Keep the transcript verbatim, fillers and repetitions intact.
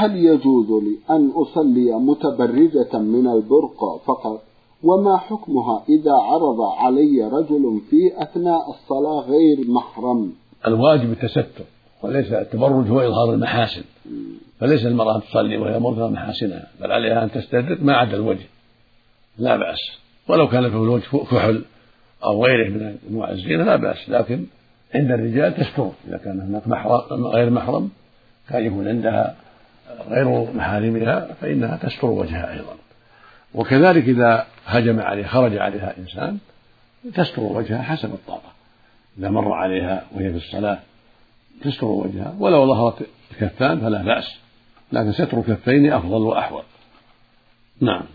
فهل يجوز لي أن أصلي متبرجة من البرقع فقط؟ وما حكمها إذا عرض علي رجل في أثناء الصلاة غير محرم؟ الواجب التستر وليس التبرج هو إظهار المحاسن، فليس المرأة تصلي وهي مظهر محاسنها، بل عليها أن تستتر ما عدا الوجه لا بأس، ولو كان في الوجه كحل أو غيره من أنواع الزينة لا بأس، لكن عند الرجال تستر إذا كان هناك محرم غير محرم كان يكون عندها غير محارمها فإنها تستر وجهها أيضا. وكذلك إذا هجم عليها خرج عليها إنسان تستر وجهها حسب الطاقة، إذا مر عليها وهي في الصلاة تستر وجهها، ولو ظهرت الكفان فلا بأس، لكن ستر الكفين أفضل وأحوط. نعم.